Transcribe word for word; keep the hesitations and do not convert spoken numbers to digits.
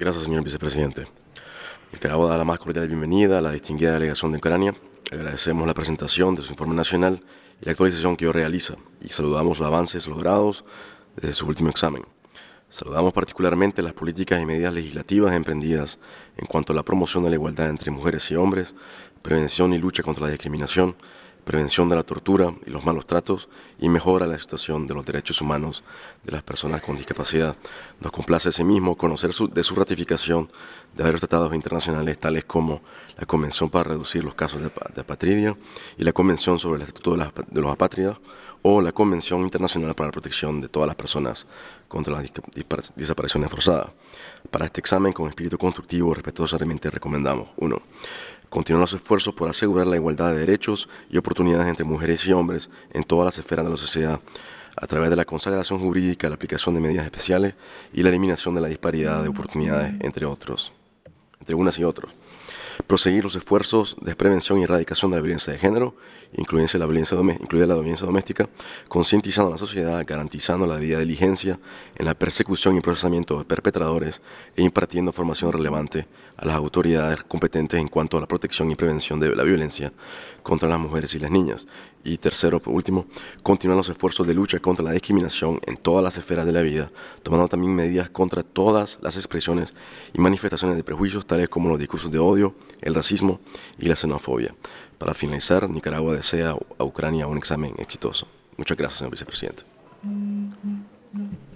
Gracias, señor vicepresidente. Nicaragua da la más cordial bienvenida a la distinguida delegación de Ucrania. Agradecemos la presentación de su informe nacional y la actualización que hoy realiza, y saludamos los avances logrados desde su último examen. Saludamos particularmente las políticas y medidas legislativas emprendidas en cuanto a la promoción de la igualdad entre mujeres y hombres, prevención y lucha contra la discriminación, prevención de la tortura y los malos tratos y mejora la situación de los derechos humanos de las personas con discapacidad. Nos complace asimismo conocer su, de su ratificación de varios tratados internacionales tales como la Convención para reducir los casos de, de apatridia y la Convención sobre el Estatuto de, las, de los Apátridas o la Convención Internacional para la Protección de todas las personas contra las desapariciones forzadas. Para este examen, con espíritu constructivo, respetuosamente recomendamos: uno. Continuar los esfuerzos por asegurar la igualdad de derechos y oportunidades entre mujeres y hombres en todas las esferas de la sociedad, a través de la consagración jurídica, la aplicación de medidas especiales y la eliminación de la disparidad de oportunidades entre otros, entre unas y otros. Proseguir los esfuerzos de prevención y erradicación de la violencia de género, incluida la violencia, incluida la violencia doméstica, concientizando a la sociedad, garantizando la debida diligencia en la persecución y procesamiento de perpetradores e impartiendo formación relevante a las autoridades competentes en cuanto a la protección y prevención de la violencia contra las mujeres y las niñas. Y tercero, por último, continuar los esfuerzos de lucha contra la discriminación en todas las esferas de la vida, tomando también medidas contra todas las expresiones y manifestaciones de prejuicios, tales como los discursos de odio, el racismo y la xenofobia. Para finalizar, Nicaragua desea a Ucrania un examen exitoso. Muchas gracias, señor vicepresidente.